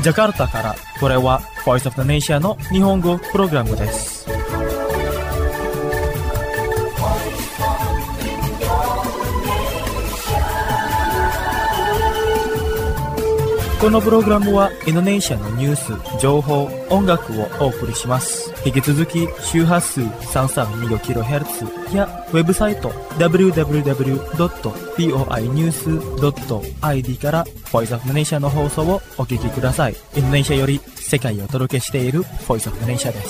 ジャカルタから、これは Voice of the Nation の日本語プログラムです。このプログラムはインドネシアのニュース、情報、音楽をお送りします。引き続き周波数 332kHz やウェブサイト www.voinews.id から Voice of the Nation の放送をお聞きください。インドネシアより世界をお届けしている Voice of the Nation です。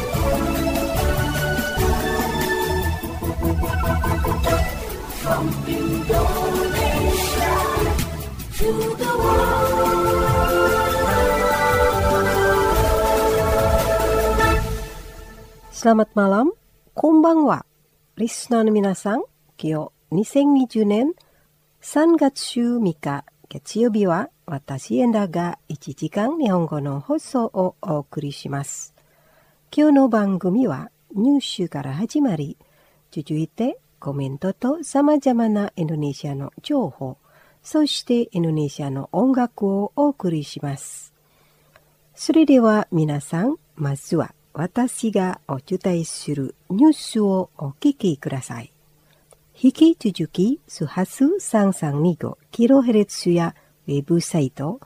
Selamat malam, konbanwa. Listenerの皆さん、今日2020年3月3日月曜日は私エンダが1時間日本語の放送をお送りします。今日の番組はニュースから始まり、続いてコメントと様々なインドネシアの情報、そしてインドネシアの音楽をお送りします。それでは皆さん、まずは私がお伝えするニュースをお聞きください。引き続き、周波数 332kHz やウェブサイト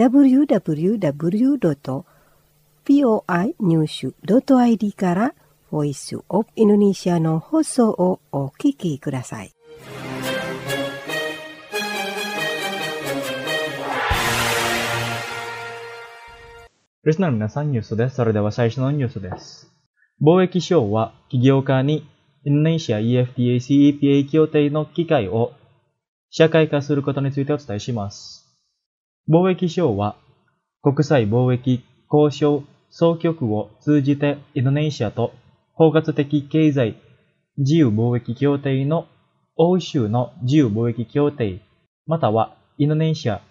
www.voinews.id から Voice of Indonesia の放送をお聞きください。 リスナーの皆さん、ニュースです。それでは最初のニュースです。貿易省は企業家にインドネシア EFTA-CEPA 協定の機会を社会化することについてお伝えします。貿易省は国際貿易交渉総局を通じてインドネシアと包括的経済自由貿易協定の欧州の自由貿易協定またはインドネシア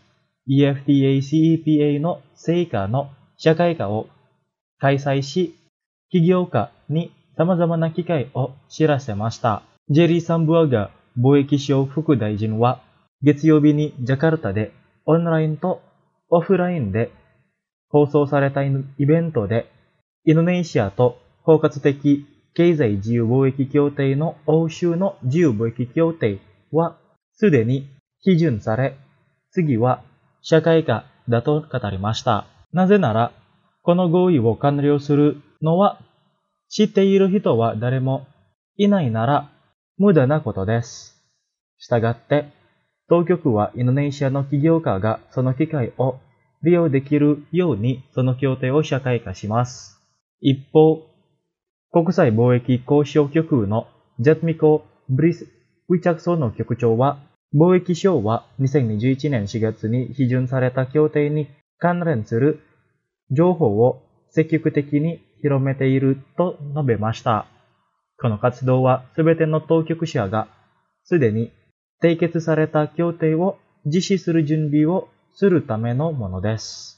EFTA-CEPA の成果の社会化を開催し、起業家に様々な機会を知らせました。ジェリー・サンブアガ貿易省副大臣は、月曜日にジャカルタでオンラインとオフラインで放送されたイベントで、インドネシアと包括的経済自由貿易協定の欧州の自由貿易協定はすでに批准され、次は社会化だと語りました。なぜなら、この合意を完了するのは、知っている人は誰もいないなら無駄なことです。したがって、当局はインドネシアの起業家がその機会を利用できるようにその協定を社会化します。一方、国際貿易交渉局のジャトミコ・ブリス・ウィチャクソの局長は、貿易省は2021年4月に批准された協定に関連する情報を積極的に広めていると述べました。この活動はすべての当局者がすでに締結された協定を実施する準備をするためのものです。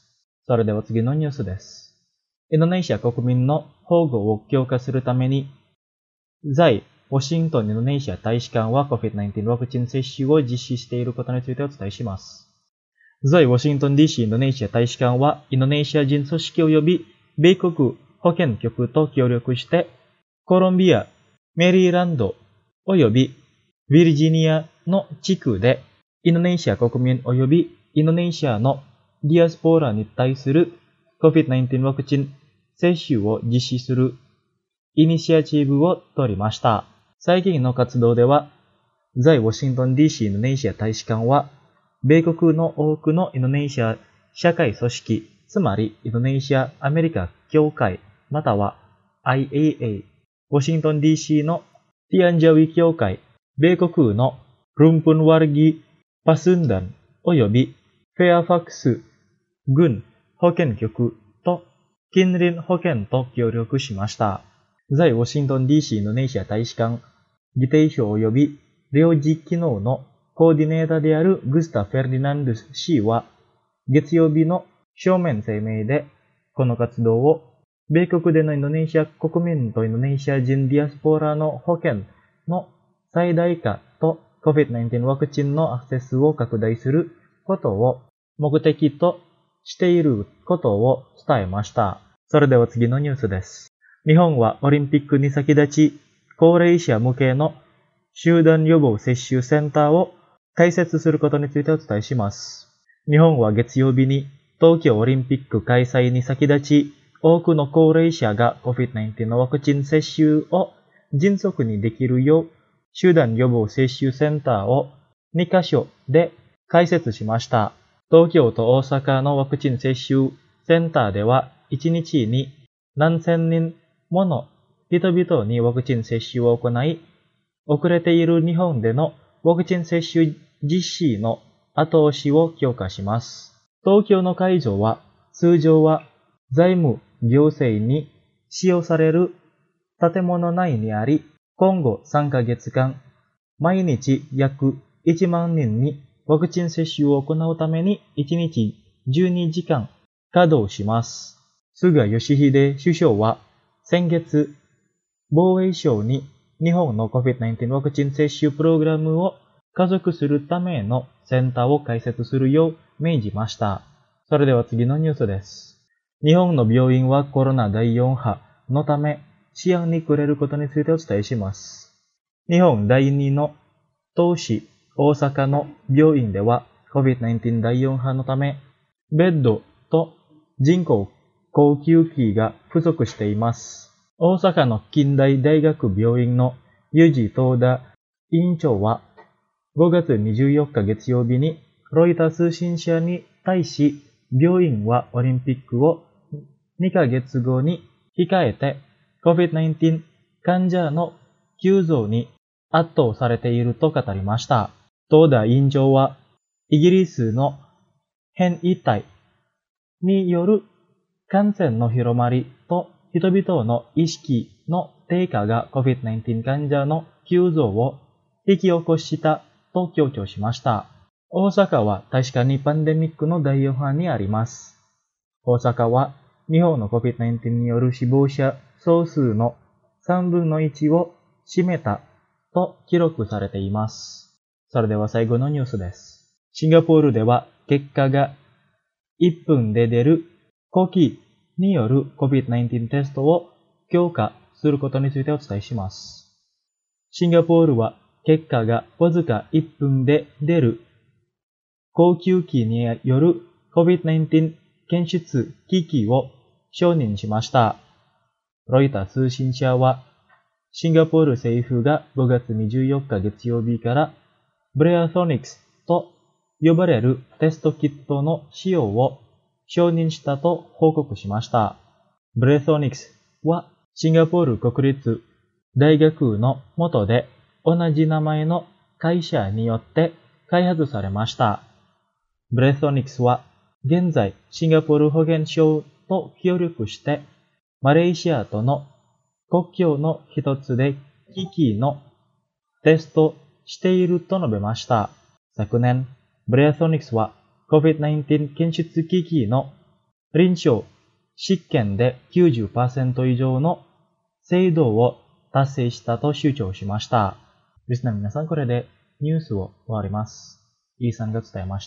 それでは次のニュースです。インドネシア国民の保護を強化するために、在ワシントンインドネシア大使館は COVID-19 ワクチン接種を実施していることについてお伝えします。在ワシントン DC インドネシア大使館はインドネシア人組織及び米国保健局と協力してコロンビア、メリーランド及びヴィルジニアの地区でインドネシア国民及びインドネシアのディアスポーラに対する COVID-19 ワクチン接種を実施するイニシアチブを取りました。最近の活動では在ワシントン DC インドネシア大使館は米国の多くのインドネシア社会組織、つまりインドネシア・アメリカ協会、または IAA、ワシントン DC のティアンジャウィ協会、米国のルンプンワルギ・パスンダン及びフェアファックス軍保健局と近隣保健と協力しました。在ワシントン DC インドネシア大使館、議定書及び領事機能のコーディネーターであるグスタ・フェルディナンドス氏は、月曜日の書面声明で、この活動を、米国でのインドネシア国民とインドネシア人ディアスポーラの保険の最大化と COVID-19 ワクチンのアクセスを拡大することを目的としていることを伝えました。それでは次のニュースです。日本はオリンピックに先立ち、高齢者向けの集団予防接種センターを開設することについてお伝えします。日本は月曜日に東京オリンピック開催に先立ち、多くの高齢者が COVID-19 のワクチン接種を迅速にできるよう、集団予防接種センターを2カ所で開設しました。東京と大阪のワクチン接種センターでは、1日に何千人もの人々にワクチン接種を行い、遅れている日本でのワクチン接種実施の後押しを強化します。東京の会場は、通常は財務行政に使用される建物内にあり、今後3ヶ月間、毎日約1万人にワクチン接種を行うために1日12時間稼働します。菅義偉首相は先月、防衛省に日本の COVID-19 ワクチン接種プログラムを加速するためのセンターを開設するよう命じました。それでは次のニュースです。日本の病院はコロナ第4波のため支援に暮れることについてお伝えします。日本第2の都市大阪の病院では COVID-19 第4波のためベッドと人工呼吸器が不足しています。大阪の近代大学病院の湯治東田院長は5月24日月曜日にロイター通信社に対し、病院はオリンピックを2ヶ月後に控えて COVID-19 患者の急増に圧倒されていると語りました。東田院長はイギリスの変異体による感染の広まりと人々の意識の低下が COVID-19 患者の急増を引き起こしたと強調しました。大阪は確かにパンデミックの第4波にあります。大阪は日本の COVID-19 による死亡者総数の3分の1を占めたと記録されています。それでは最後のニュースです。シンガポールでは結果が1分で出る呼気による COVID-19 テストを強化することについてお伝えします。シンガポールは結果がわずか1分で出る呼吸器による COVID-19 検出機器を承認しました。ロイター通信社は、シンガポール政府が5月24日月曜日からブレアソニクスと呼ばれるテストキットの使用を承認したと報告しました。ブレソニクスはシンガポール国立大学の下で同じ名前の会社によって開発されました。ブレソニクスは現在シンガポール保健省と協力してマレーシアとの国境の一つで機器のテストしていると述べました。昨年、ブレソニクスはCOVID-19 検出機器の臨床実験で 90% 以上の精度を達成したと主張しました。リスナーの皆さん、これでニュースを終わります。イーさんが伝えました。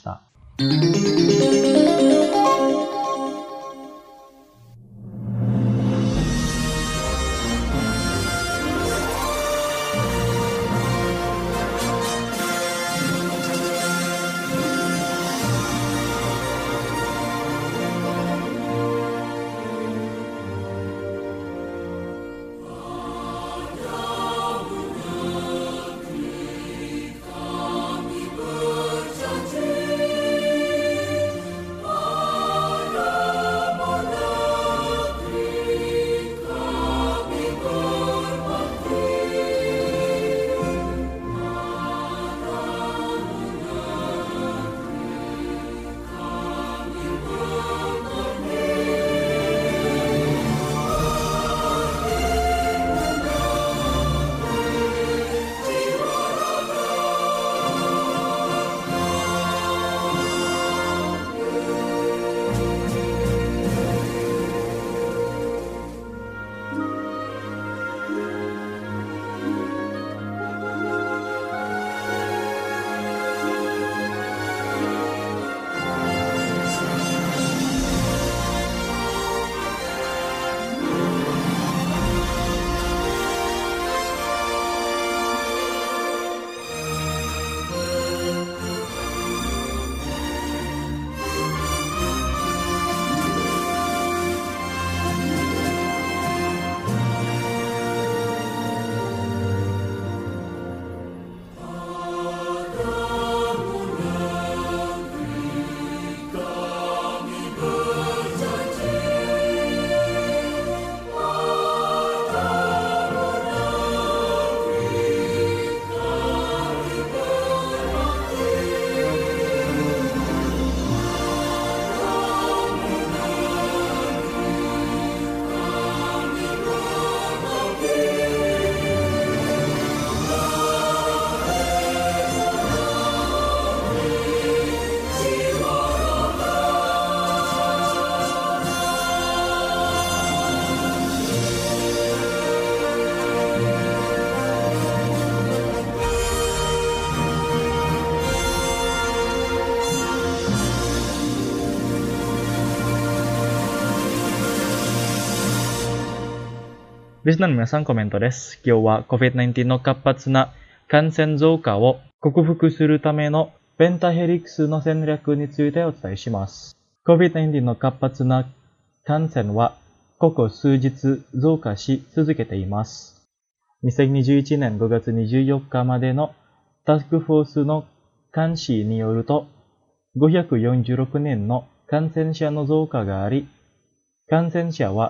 リスナーの皆さんコメントです。今日は COVID-19 の活発な感染増加を克服するためのペンタヘリクスの戦略についてお伝えします。COVID-19 の活発な感染はここ数日増加し続けています。2021年5月24日までのタスクフォースの監視によると、546人の感染者の増加があり、感染者は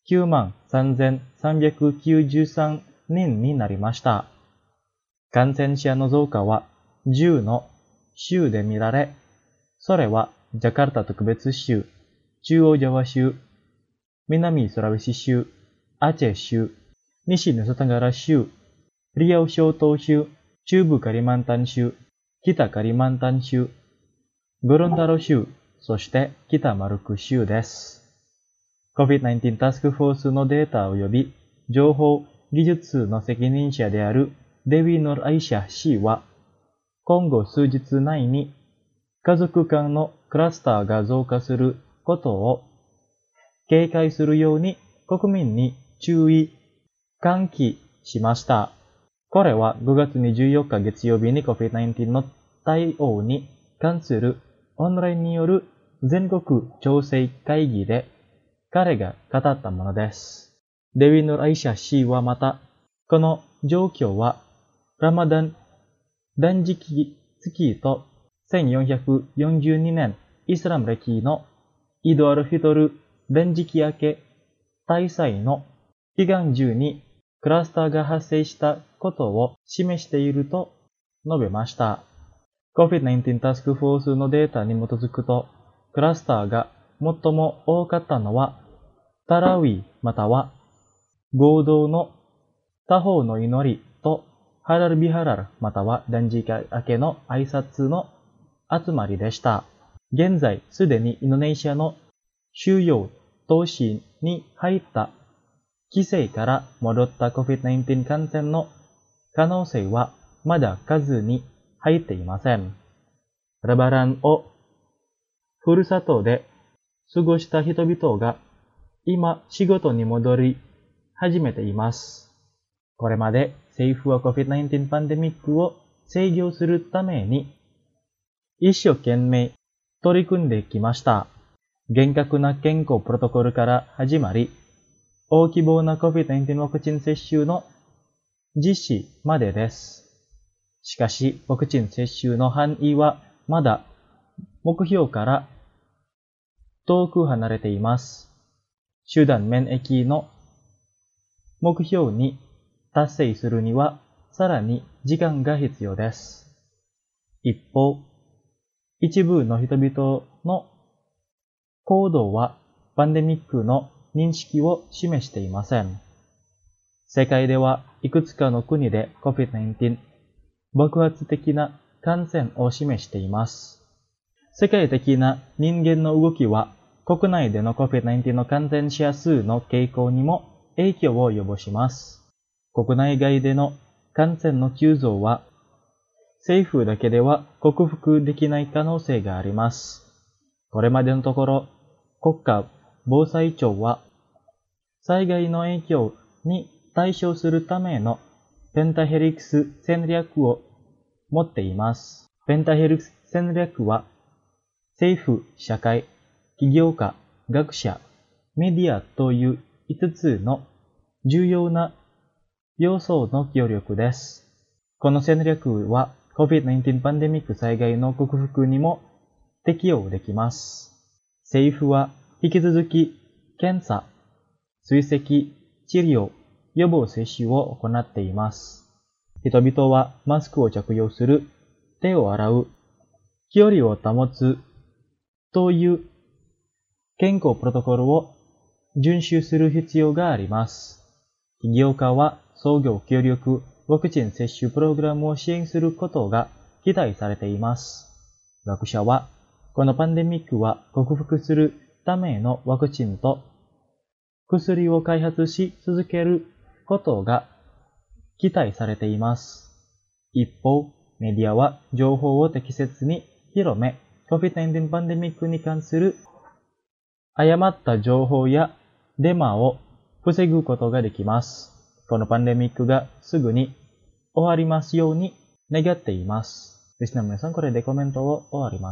93,393 人になりました。感染者の増加は10の州で見られ、それはジャカルタ特別州、中央ジャワ州、南スラウェシ州、アチェ州、西ヌサタガラ州、リアウ諸島州、中部カリマンタン州、北カリマンタン州、ゴロンダロ州、そして北マルク州です。COVID-19 タスクフォースのデータ及び情報技術の責任者であるデビー・ノル・アイシャ氏は、今後数日内に家族間のクラスターが増加することを警戒するように国民に注意喚起しました。これは5月24日月曜日に COVID-19 の対応に関するオンラインによる全国調整会議で彼が語ったものです。デビー・ノル・アイシャ氏はまた、この状況はラマダン断食月と1442年イスラム暦のイドアルフィトル断食明け大祭の期間中にクラスターが発生したことを示していると述べました。COVID-19 タスクフォースのデータに基づくと、クラスターが最も多かったのは、タラウィまたは合同の他方の祈りとハラルビハラルまたは断食明けの挨拶の集まりでした。現在すでにインドネシアの主要都市に入った規制から戻った COVID-19 感染の可能性はまだ数に入っていません。ラバランをふるさとで過ごした人々が今仕事に戻り始めています。これまで政府は COVID-19 パンデミックを制御するために一生懸命取り組んできました。厳格な健康プロトコルから始まり、大規模な COVID-19 ワクチン接種の実施までです。しかし、ワクチン接種の範囲はまだ目標から遠く離れています。集団免疫の目標に達成するにはさらに時間が必要です。一方、一部の人々の行動はパンデミックの認識を示していません。世界ではいくつかの国で COVID-19 爆発的な感染を示しています。世界的な人間の動きは国内での COVID-19 の感染者数の傾向にも影響を及ぼします。国内外での感染の急増は政府だけでは克服できない可能性があります。これまでのところ、国家防災庁は災害の影響に対処するためのペンタヘリクス戦略を持っています。ペンタヘリクス戦略は政府、社会、起業家、学者、メディアという5つの重要な要素の協力です。この戦略は COVID-19 パンデミック災害の克服にも適用できます。政府は引き続き検査、追跡、治療、予防接種を行っています。人々はマスクを着用する、手を洗う、距離を保つという健康プロトコルを遵守する必要があります。起業家は創業協力ワクチン接種プログラムを支援することが期待されています。学者はこのパンデミックは克服するためのワクチンと薬を開発し続けることが期待されています。一方、メディアは情報を適切に広め、COVID-19 パンデミックに関する誤った情報やデマを防ぐことができます。このパンデミックがすぐに終わりますように願っています。リスナーの皆さん、これでコメントを終わります。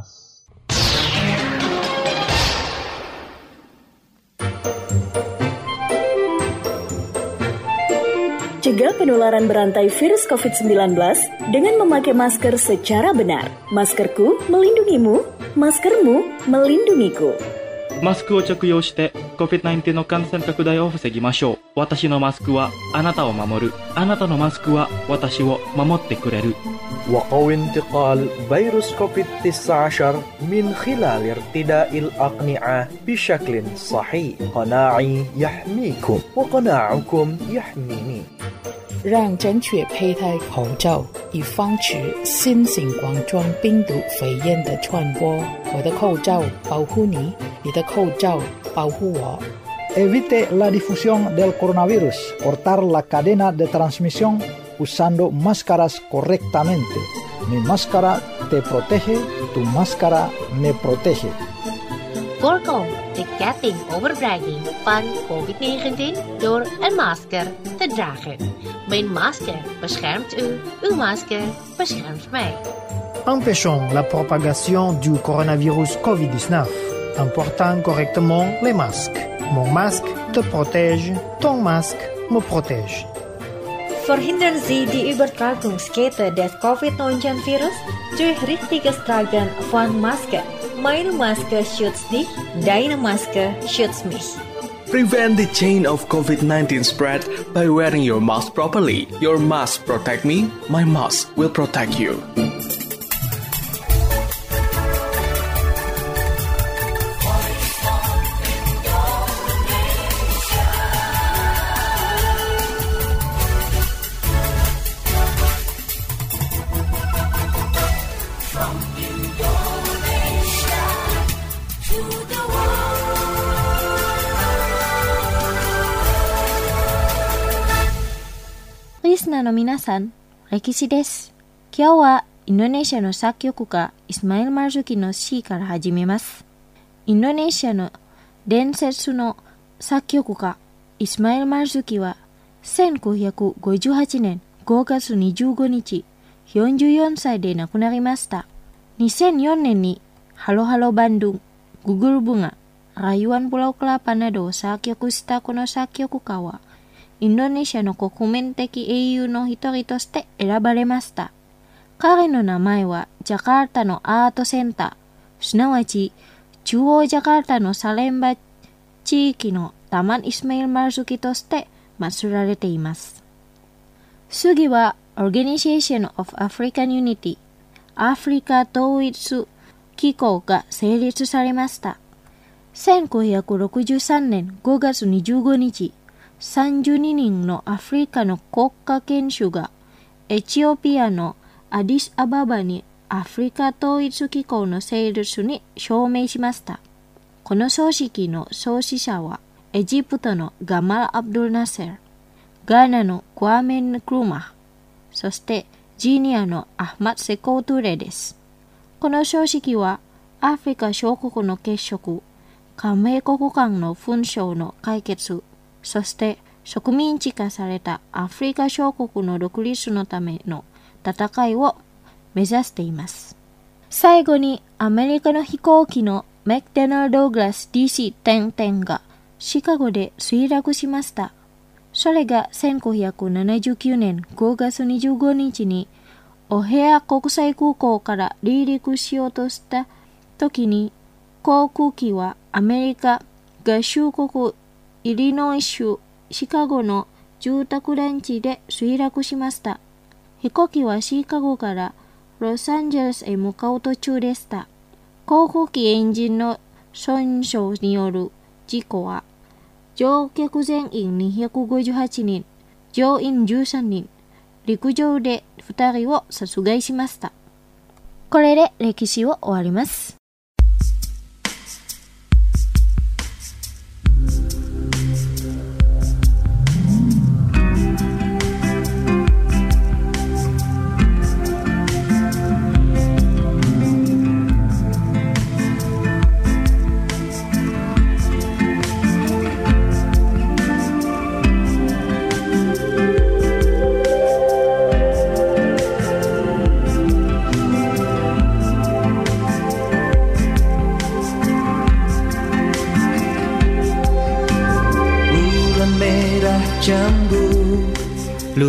Cegah penularan berantai virus COVID-19 dengan memakai masker secara benar. Maskerku melindungimu, maskermu melindungiku. マスクを着用して COVID-19 の感染拡大を防ぎましょう。私のマスクはあなたを守る。あなたのマスクは私を守ってくれる。 وقوي انتقال فيروس كوفيد-19 من خلال ارتداء الأقنعة بشكل صحيح. قناعي يحميكم وقناعكم يحميني. 让正确佩戴口罩，以防止新型冠状病毒肺炎的传播。我的口罩保护你，你的口罩保护我。 Evite la difusión del coronavirus. Cortar la cadena de transmisión usando máscaras correctamente. Mi máscara te protege, tu máscara me protege. Voorkom de ketting overbrenging van COVID-19 door een masker te dragen. Mijn masker beschermt u, uw masker beschermt mij. Empêchons la propagation du coronavirus COVID-19 en portant correctement les masques. Mon masque te protège, ton masque me protège. Verhindern Sie die Übertragungskette des Covid-19-Virus durch richtiges Tragen von Maske. Meine Maske schützt dich, deine Maske schützt mich. Prevent the chain of COVID-19 spread by wearing your mask properly. Your mask protect me, my mask will protect you. リスナーの皆さん、歴史です。今日はインドネシアの作曲家イスマイル・マルズキの詩から始めます。インドネシアの伝説の作曲家イスマイル・マルズキは1958年5月25日、44歳で亡くなりました。2004年にハロハロバンドゥン、ググルブガ、Rayuan Pulau Kelapaなどを作曲したこの作曲家は、インドネシアの国民的英雄の一人として選ばれました。彼の名前はジャカルタのアートセンター、すなわち中央ジャカルタのサレンバ地域のタマン・イスマイル・マルズキとして祀られています。次は Organization of African Unity、アフリカ統一機構が成立されました。1963年5月25日、32人のアフリカの国家元首がエチオピアのアディスアババにアフリカ統一機構の成立に署名しました。この組織の創始者はエジプトのガマル・アブドゥル・ナセル、ガーナのクワメン・クルマ、そしてジニアのアフマッド・セコートゥレです。この組織はアフリカ諸国の結束、加盟国間の紛争の解決、そして植民地化されたアフリカ諸国の独立のための戦いを目指しています。最後にアメリカの飛行機のメクダナル・ドーグラス DC-1010 がシカゴで墜落しました。それが1979年5月25日にオヘア国際空港から離陸しようとした時に、航空機はアメリカ合衆国イリノイ州シカゴの住宅団地で墜落しました。飛行機はシカゴからロサンゼルスへ向かう途中でした。航空機エンジンの損傷による事故は、乗客全員258人、乗員13人、陸上で2人を殺害しました。これで歴史を終わります。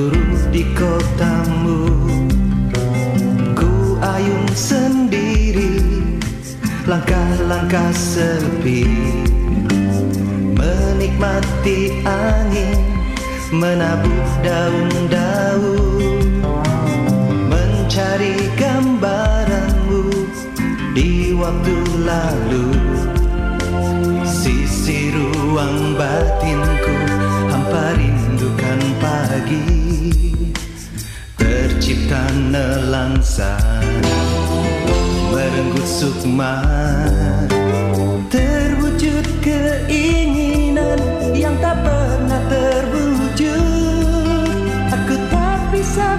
gemuruh di kotamu. Ku ayun sendiri, langkah-langkah sepi, menikmati angin, menabuh daun-daun, mencari gambaranmu di waktu lalu. Sisi ruang batinku hampa rindukan pagi, tercipta nelangsa merenggut sukma, terwujud keinginan yang tak pernah terwujud. Aku tak bisa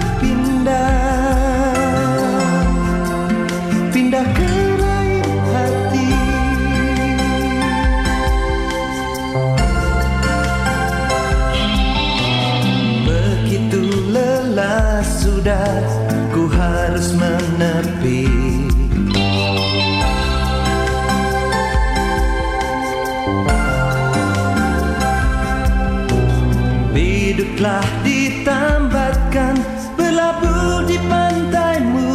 pindah ke lain hati. Begitu lelah sudah, ku harus menepi. Biduklah ditambatkan, berlabuh di pantaimu.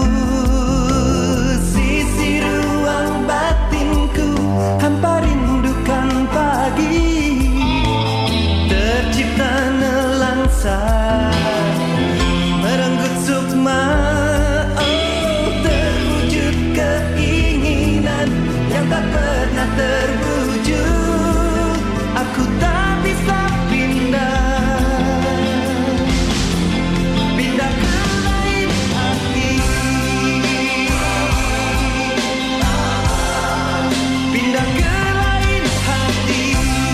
Sisi ruang batinku hampa rindukan pagi, tercipta nelangsa merenggut sukma. Oh, terwujud keinginan yang tak pernah terwujud. Aku tak bisa pindah ke lain hati. Pindah ke lain hati.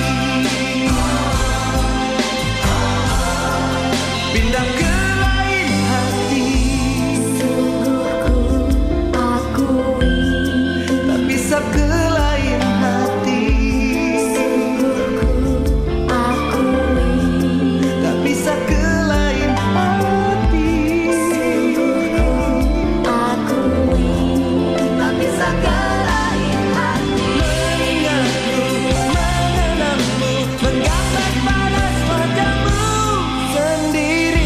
Pindah ke lain hati. Sungguh ku akui, tak bisa ke lain hati. Sungguh ku akui, tak bisa ke lain hati. Sungguh ku akui, tak bisa ke lain hati. Mengingatmu, mengenangmu, menggapai panas wajahmu sendiri.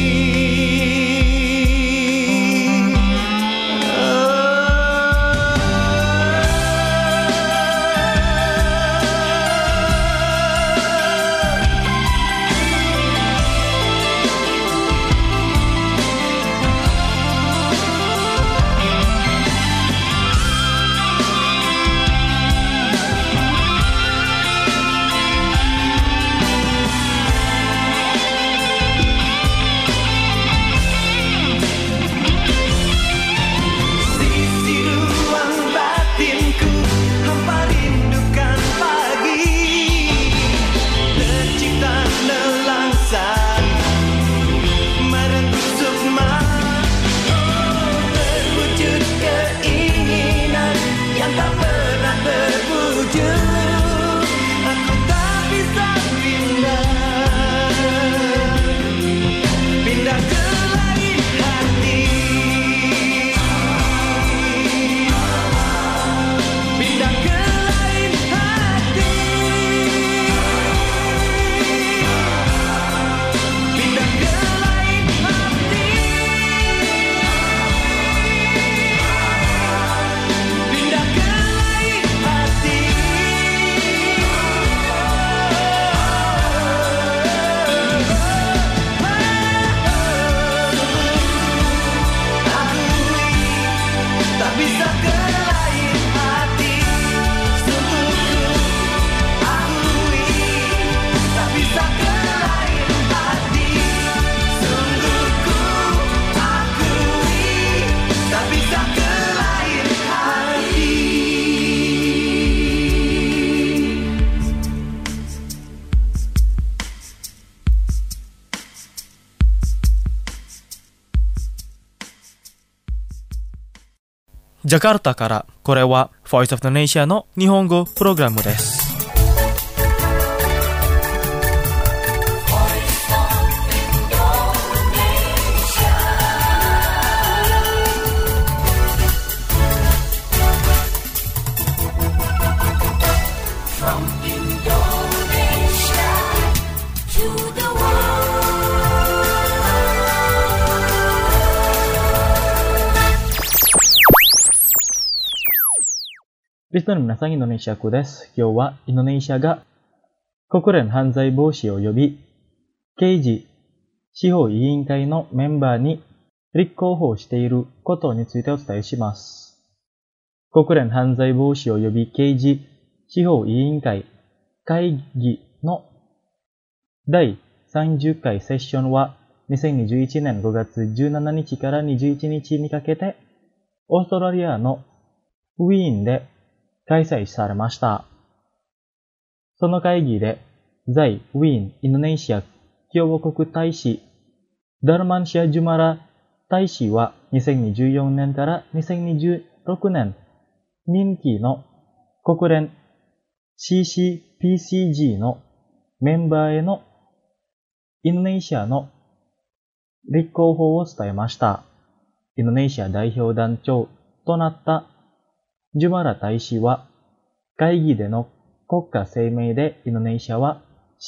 Sisi ruang batinku hampa rindukan pagi, tercipta nelangsa merenggut sukma. Oh, terwujud keinginan yang tak pernah terwujud. Aku tak bisa pindah ke lain hati. Pindah ke lain hati. Pindah ke lain hati. Pindah ke lain hati. Tak bisa ke lain hati. Sungguh ku akui, tak bisa ke lain hati. Sungguh ku akui, tak bisa ke lain hati. Jakarta から、これは Voice of the Nation の日本語プログラムです。 From Indonesia to the world. リスナーの皆さん、インドネシア語です。今日はインドネシアが国連犯罪防止及び刑事司法委員会のメンバーに立候補していることについてお伝えします。国連犯罪防止及び刑事司法委員会会議の第30回セッションは2021年5月17日から21日にかけてオーストラリアのウィーンで開催されました。その会議で在ウィーンインドネシア共和国大使ダルマンシャ・ジュマラ大使は2024年から2026年任期の国連 CCPCG のメンバーへのインドネシアの立候補を伝えました。インドネシア代表団長となったジュマラ大使は会議での国家声明でインドネシアは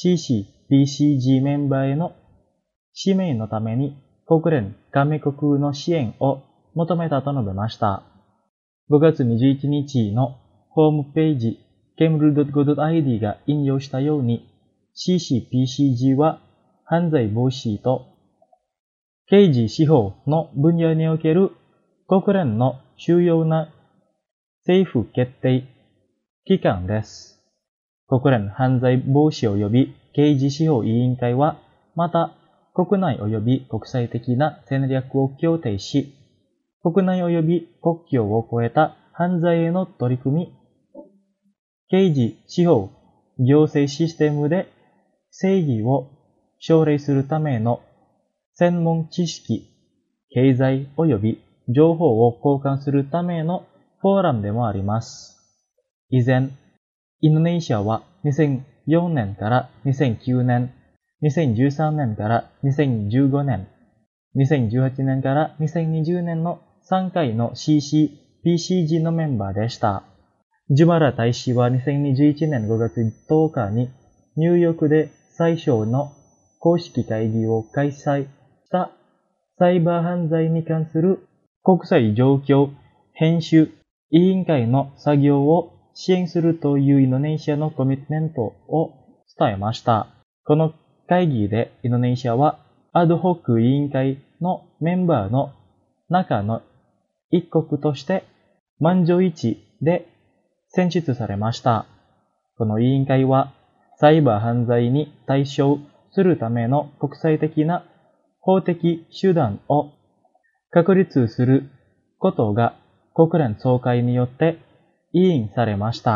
CCPCG メンバーへの指名のために国連加盟国の支援を求めたと述べました。5月21日のホームページ kemru.go.id が引用したように CCPCG は犯罪防止と刑事司法の分野における国連の主要な政府決定機関です。国連犯罪防止及び刑事司法委員会は、また国内及び国際的な戦略を協定し、国内及び国境を越えた犯罪への取り組み、刑事司法行政システムで正義を奨励するための専門知識、経済及び情報を交換するためのフォーラムでもあります。以前、インドネシアは2004年から2009年、2013年から2015年、2018年から2020年の3回の CCPCG のメンバーでした。ジュマラ大使は2021年5月10日にニューヨークで最初の公式会議を開催したサイバー犯罪に関する国際状況編集委員会の作業を支援するというインドネシアのコミットメントを伝えました。この会議でインドネシアはアドホック委員会のメンバーの中の一国として満場一致で選出されました。この委員会はサイバー犯罪に対処するための国際的な法的手段を確立することが国連総会によって委員されました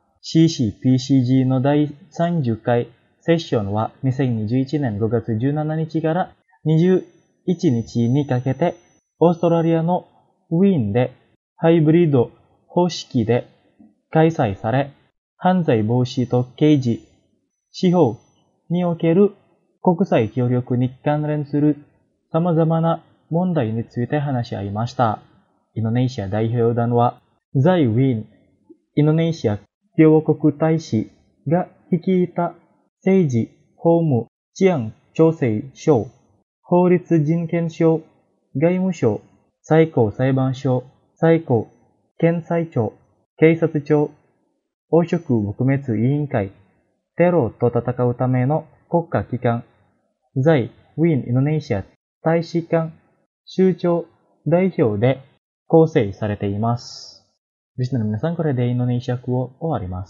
。CCPCG の第30回セッションは2021年5月17日から21日にかけてオーストラリアのウィーンでハイブリッド方式で開催され、犯罪防止と刑事、司法における国際協力に関連する様々な問題について話し合いました。インドネシア代表団は、在ウィーン、インドネシア共和国大使が率いた政治、法務、治安調整省、法律人権省、外務省、最高裁判所、最高検察庁、警察庁、汚職撲滅委員会、テロと戦うための国家機関、在ウィーンインドネシア大使館州庁代表で構成されています。リスナーの皆さん、これでインドネシア語を終わります。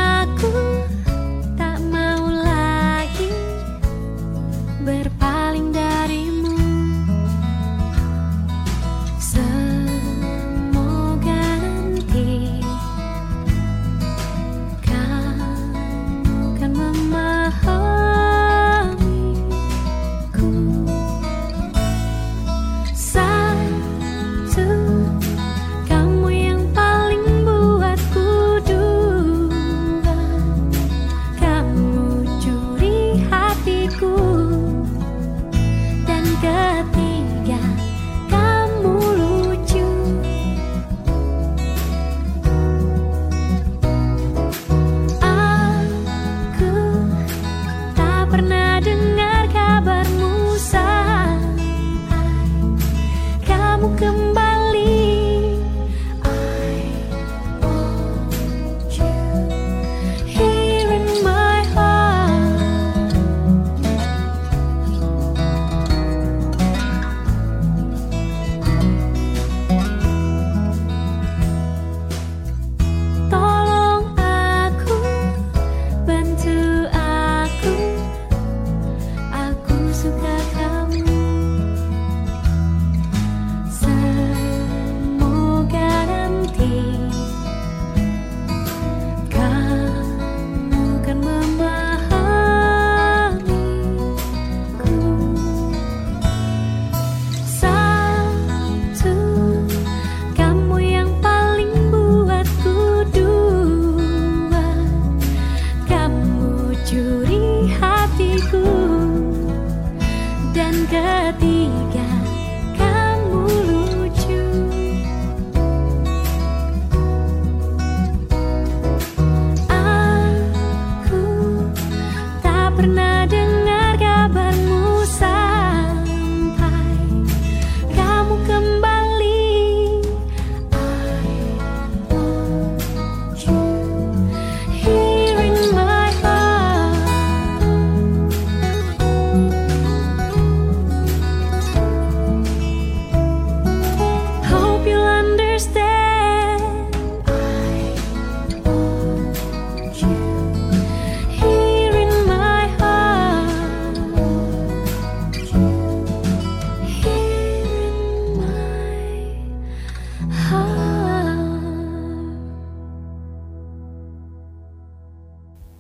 berpaling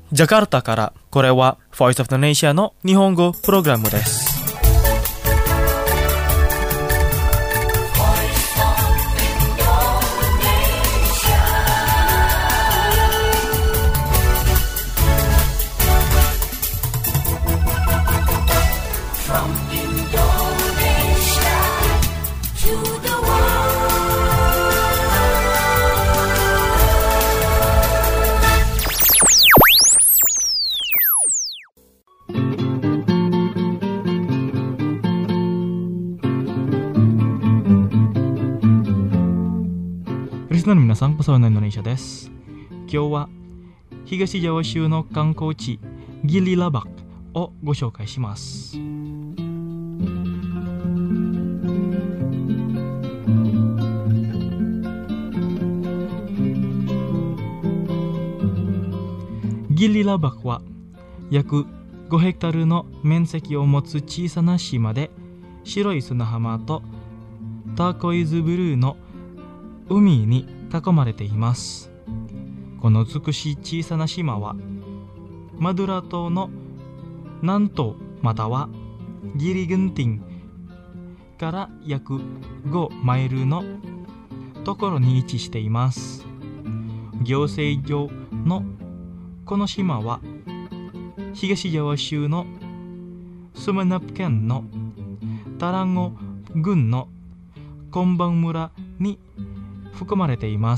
ジャカルタから、これは Voice of the Nation の日本語プログラムです。リスナーの皆さん、パサワナインドネシアです。今日は東ジャワ州の観光地ギリラバクをご紹介します。ギリラバクは約5ヘクタールの面積を持つ小さな島で、白い砂浜とターコイズブルーの海に囲まれています。この美しい小さな島はマドゥラ島の南東またはギリグンティンから約5マイルのところに位置しています。行政上のこの島は東ジャワ州のスムナプ県のタランゴ郡のコンバン村に含まれています。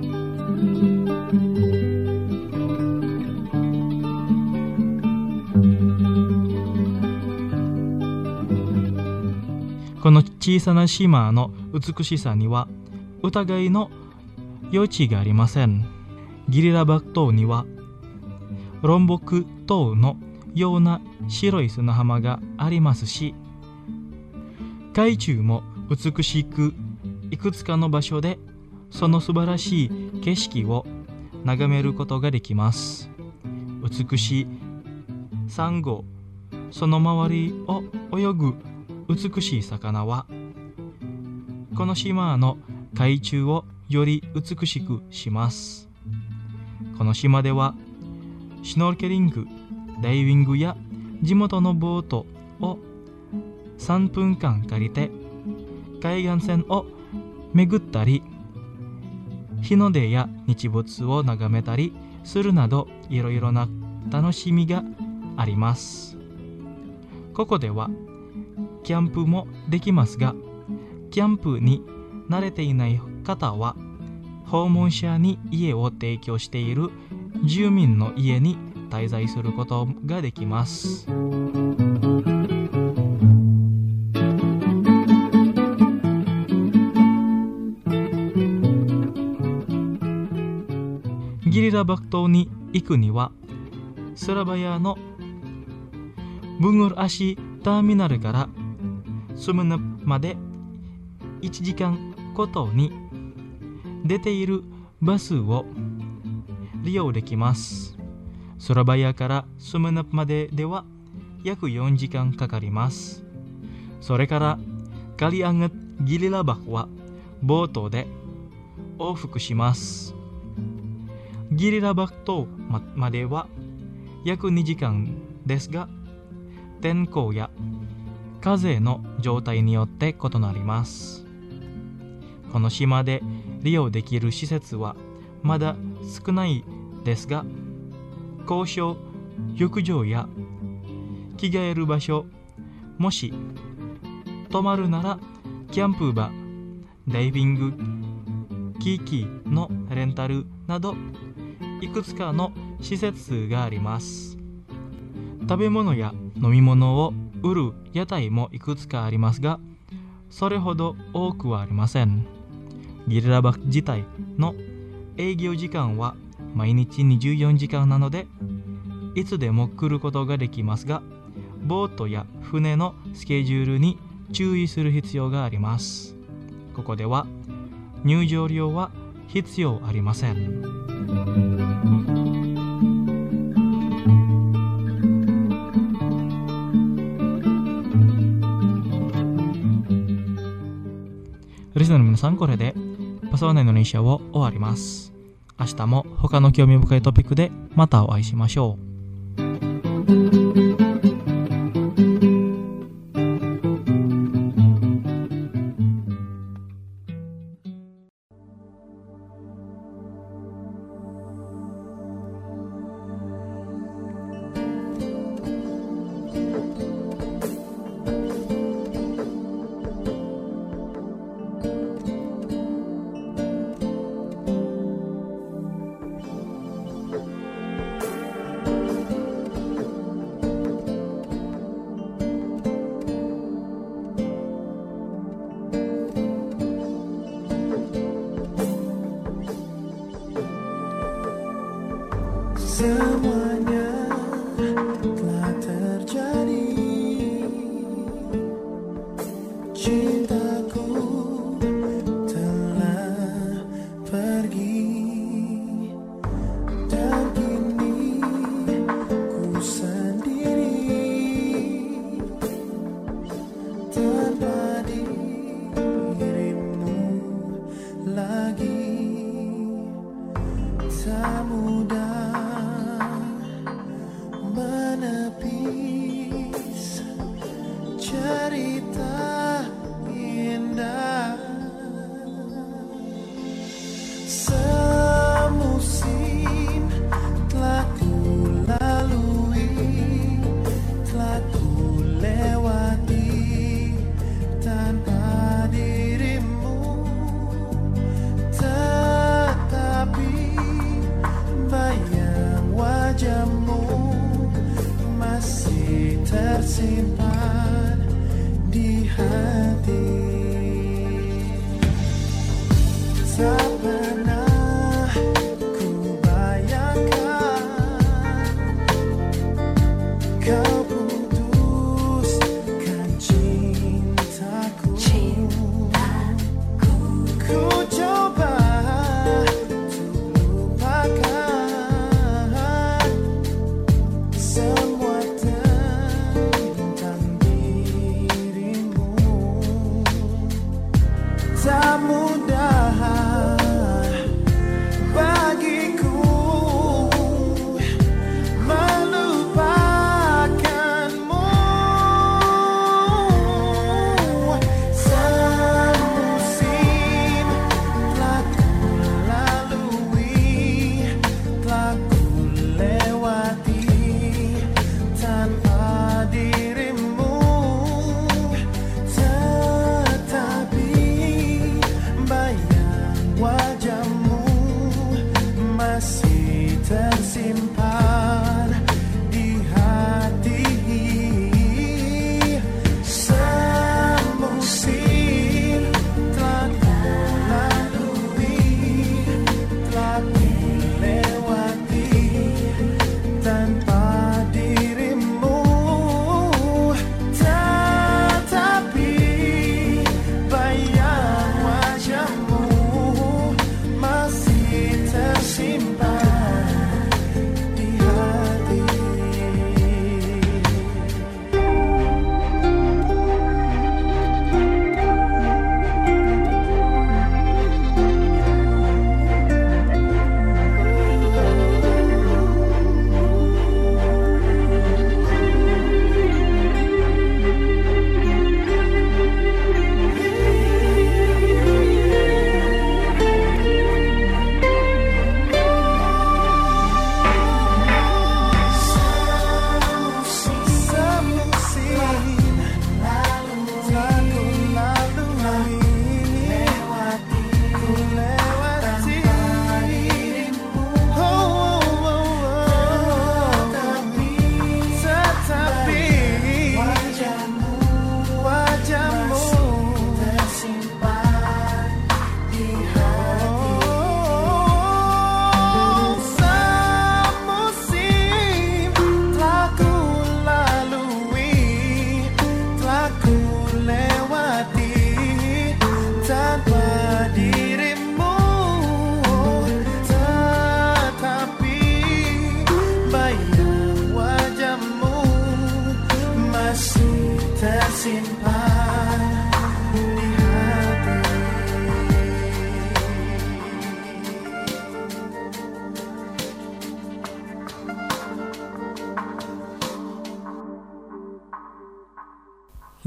この小さな島の美しさには疑いの余地がありません。ギリラバク島にはロンボク島のような白い砂浜がありますし、海中も美しくいくつかの場所でその素晴らしい景色を眺めることができます。美しいサンゴ、その周りを泳ぐ美しい魚はこの島の海中をより美しくします。この島ではシュノーケリング、ダイビングや地元のボートを3分間借りて海岸線を巡ったり、日の出や日没を眺めたりするなど、いろいろな楽しみがあります。ここではキャンプもできますが、キャンプに慣れていない方は訪問者に家を提供している住民の家に滞在することができます。ギリラバク島に行くには、スラバヤのブングルアシターミナルからスムナプまで1時間ごとに出ているバスを利用できます。スラバヤからスムナプまででは約4時間かかります。それからカリアンガギリラバクはボートで往復します。ギリラバク島までは約2時間ですが、天候や風の状態によって異なります。この島で利用できる施設はまだ少ないですが、公衆浴場や着替える場所、もし泊まるならキャンプ場、ダイビング機器のレンタルなどいくつかの施設があります。食べ物や飲み物を売る屋台もいくつかありますが、それほど多くはありません。ギリラバク自体の営業時間は毎日24時間なので、いつでも来ることができますが、ボートや船のスケジュールに注意する必要があります。ここでは入場料は必要ありません。リスナーの皆さん、これでパサワナインドネシアを終わります。 明日も他の興味深いトピックでまたお会いしましょう。 Semuanya telah terjadi, cintaku telah pergi, dan kini ku sendiri tanpa dirimu lagi. Tak mudah menepis cerita indah. Semusim telah ku lalui, telah ku lewati tanpa dirimu, tetapi bayang wajahmu masih tersimpan di hati. Tak pernah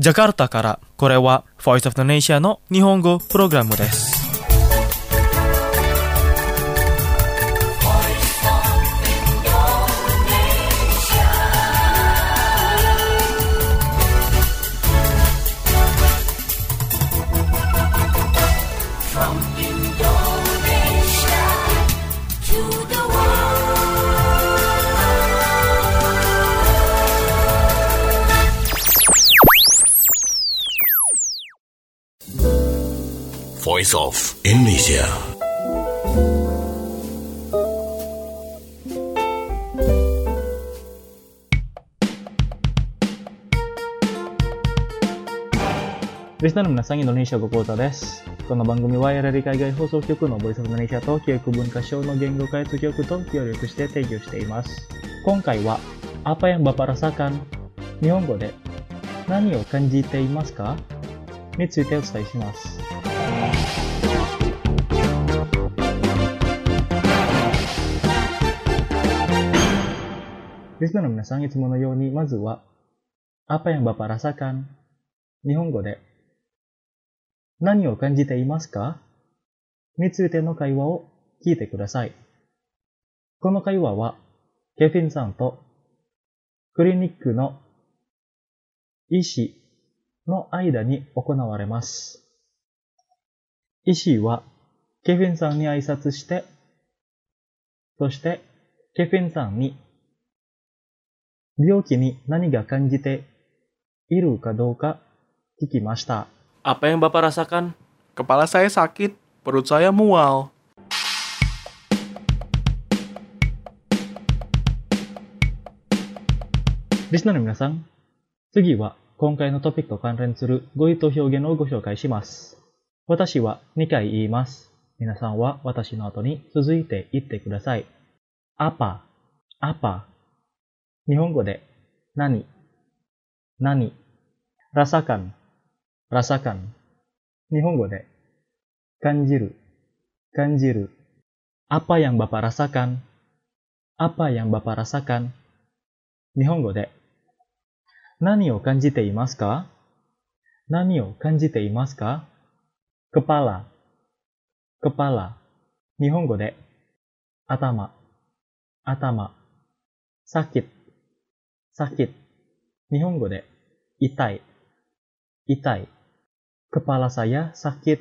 ジャカルタから、これは Voice of Indonesia の日本語プログラムです。 Voice of Indonesia. Listener Minasang Indonesia語講座です。この番組はやられ海外放送局のボイスオブインドネシアと教育文化省の言語開発局と協力して提供しています。今回はapa yang Bapak rasakan? 日本語で何を感じていますかについてお伝えします。リスナーの皆さん、いつものようにまずはapa yang Bapak rasakan? 日本語で何を感じていますかについての会話を聞いてください。この会話はケフィンさんとクリニックの医師の間に行われます。医師はケフィンさんに挨拶して、そしてケフィンさんに病気に何が感じているかどうか聞きました。 Apa yang Bapak rasakan? Kepala saya sakit, perut saya mual. リスナーの皆さん、次は今回のトピックと関連する語彙と表現をご紹介します。私は2回言います。皆さんは私の後に続いて言ってください。apa、日本語で何、rasakan、日本語で感じる、apa yang Bapak rasakan、日本語で何を感じていますかkepala、日本語で頭、sakit、日本語で痛い、kepala saya sakit、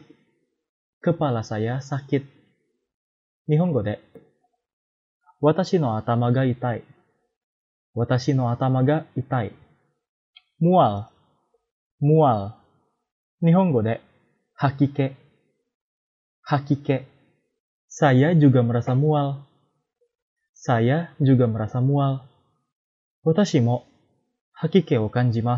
日本語で私の頭が痛い、mual、日本語で吐き気、saya juga merasa mual、私も吐き気を感じます。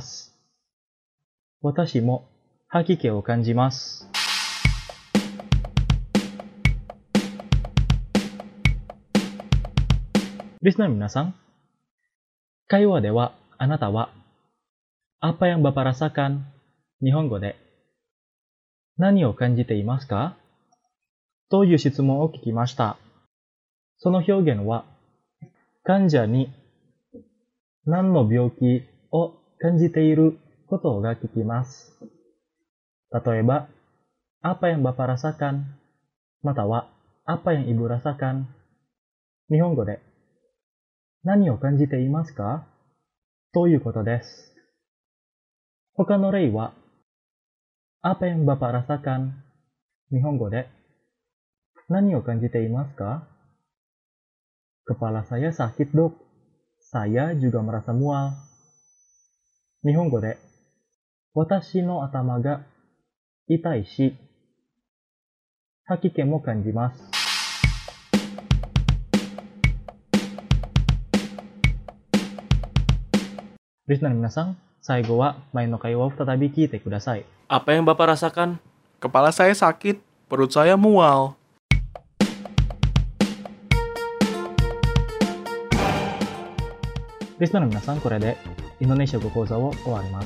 リスナーの皆さん、会話ではあなたはapa yang Bapak rasakan? 日本語で何を感じていますかという質問を聞きました。その表現は患者に何の病気を感じていることが聞きます。例えば、apa yang Bapak rasakan? または、apa yang Ibu rasakan? 日本語で何を感じていますかということです。他の例は、apa yang Bapak rasakan? 日本語で何を感じていますか Kepala saya sakit dok. Saya juga merasa mual. 日本語で私の頭が痛いし、吐き気も感じます。リスナーの皆さん、最後は前の会話を再び聞いてください。 Apa yang Bapak rasakan? Kepala saya sakit, perut saya mual. リスナーの皆さん、これでインドネシア語講座を終わります。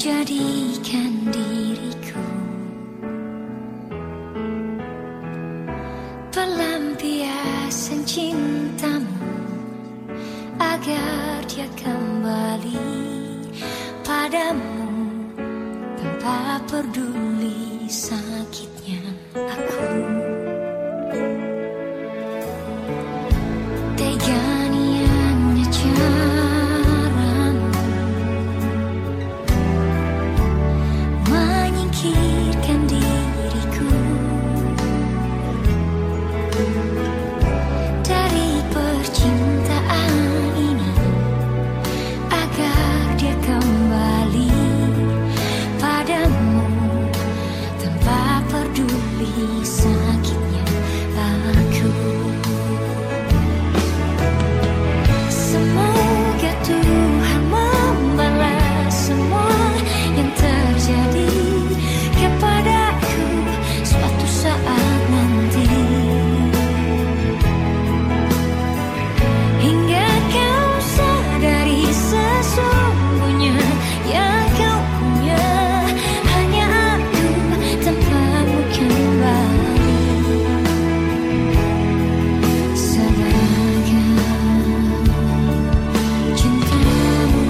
menjadikan diriku pelampiasan cintamu, agar dia kembali padamu tanpa peduli sakitnya aku. Tega niatnya caramu menyingkirkan diriku dari percintaan ini, agar dia kembali padamu tanpa peduli sakitnya aku. Semoga Tuhan membalas semua yang terjadi kepadaku suatu saat nanti, hingga kau sadari sesungguhnya yang kau punya hanya aku tanpamu kembali sebagai cintamu.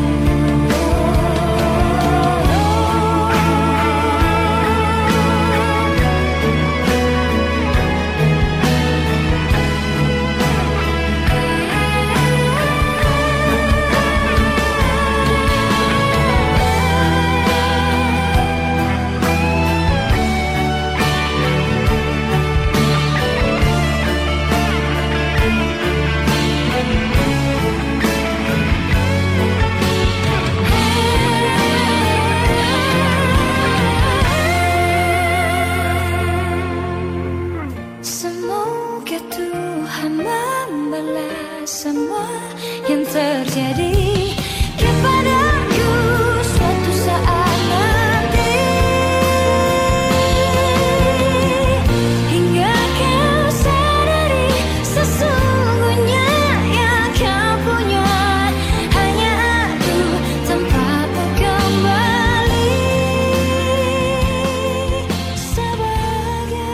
Semoga Tuhan membalas semua yang terjadi kepadaku suatu saat nanti, hingga kau sadari sesungguhnya yang kau punya hanya aku tanpamu kembali sebagai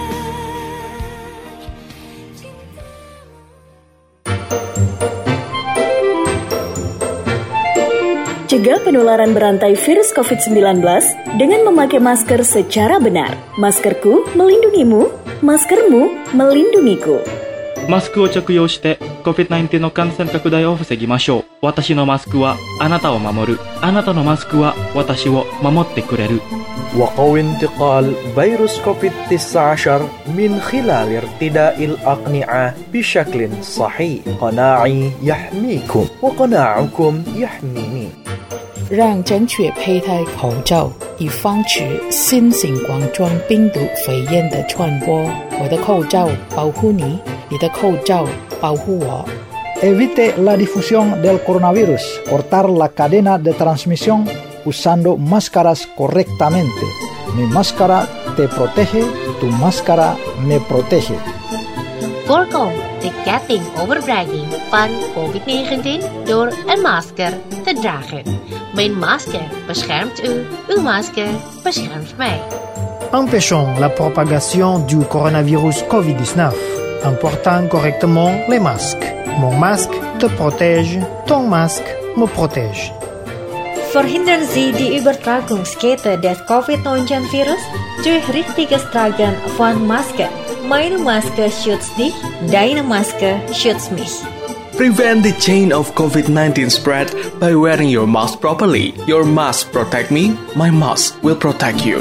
Cegah penularan berantai virus COVID-19 dengan memakai masker secara benar. Maskerku melindungimu, maskermu melindungiku. マスクを着用して COVID-19 の感染拡大を防ぎましょう。私のマスクはあなたを守る。あなたのマスクは私を守ってくれる。 وقوي انتقال فيروس كوفيد-19 من خلال ارتداء الأقنعة بشكل صحيح. قناعي يحميكم وقناعكم يحميني. 让正确佩戴口罩，以防止新型冠状病毒肺炎的传播。我的口罩保护你，你的口罩保护我。 Evite la difusión del coronavirus. Cortar la cadena de transmisión usando máscaras correctamente. Mi máscara te protege, tu máscara me protege. Voorkom de ketting overbrenging van COVID-19 door een masker te dragen. Mijn masker beschermt u, uw masker beschermt mij. Empêchons la propagation du coronavirus COVID-19 en portant correctement les masques. Mon masque te protège, ton masque me protège. Verhindern Sie die Übertragungskette des Covid-19-Virus durch richtiges Tragen von Maske. Meine Maske schützt dich, deine Maske schützt mich. Prevent the chain of COVID-19 spread by wearing your mask properly. Your mask protect me, my mask will protect you.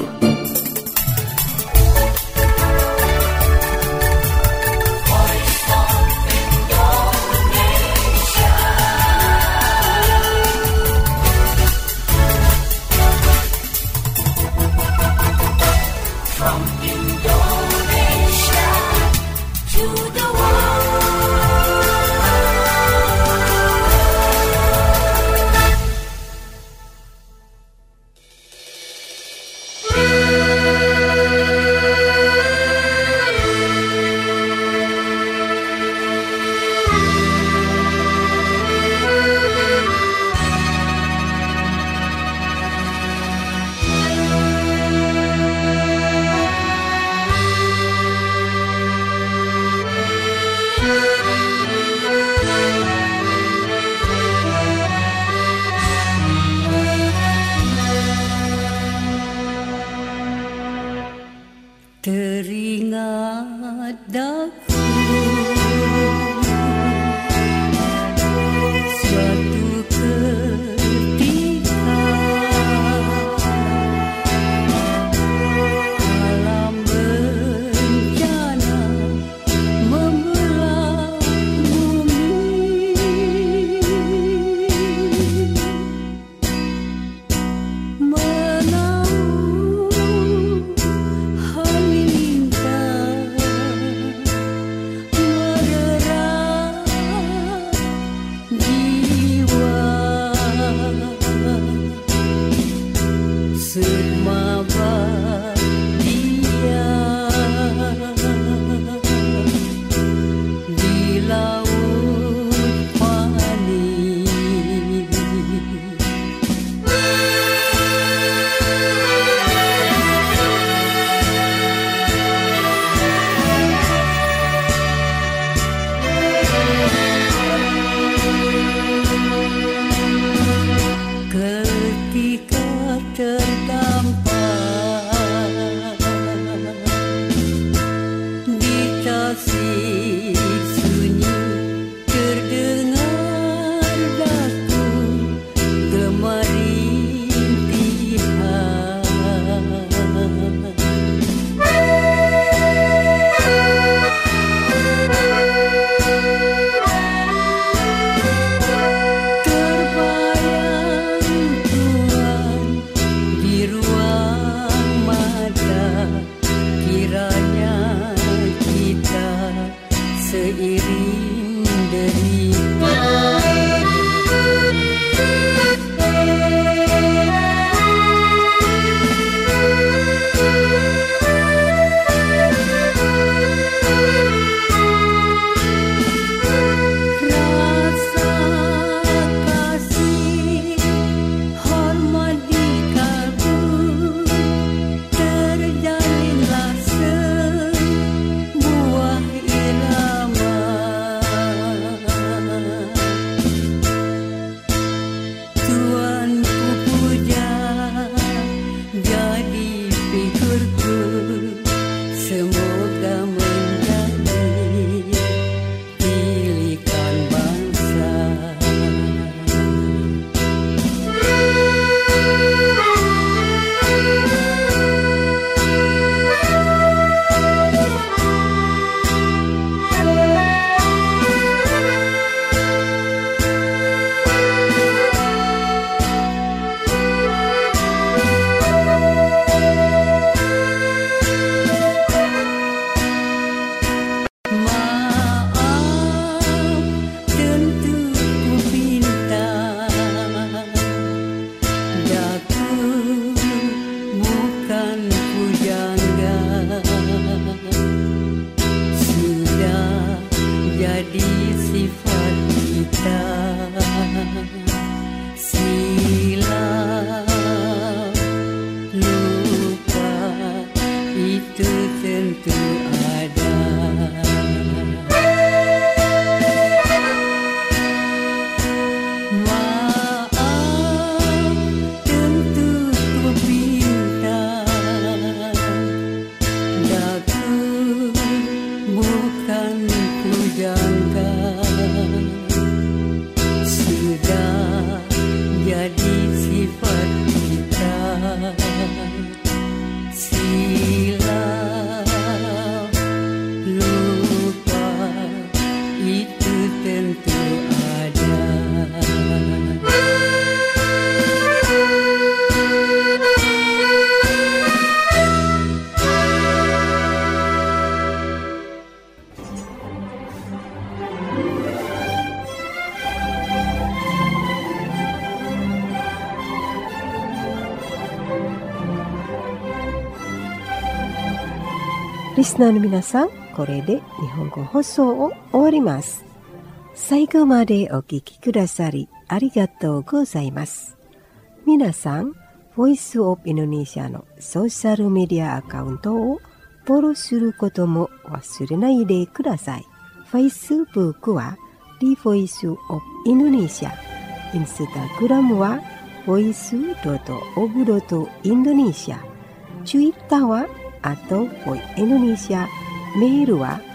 リスナーの皆さん、これで日本語放送を終わります。最後までお聞きくださりありがとうございます。皆さん、ボイスオブインドネシアのソーシャルメディアアカウントをフォローすることも忘れないでください。Facebook は The Voice of Indonesia、Instagram は voice.of.indonesia、Twitter は@voindonesia、メールは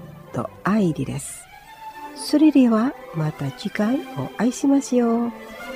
voi@voi.news.id です。それではまた次回お会いしましょう。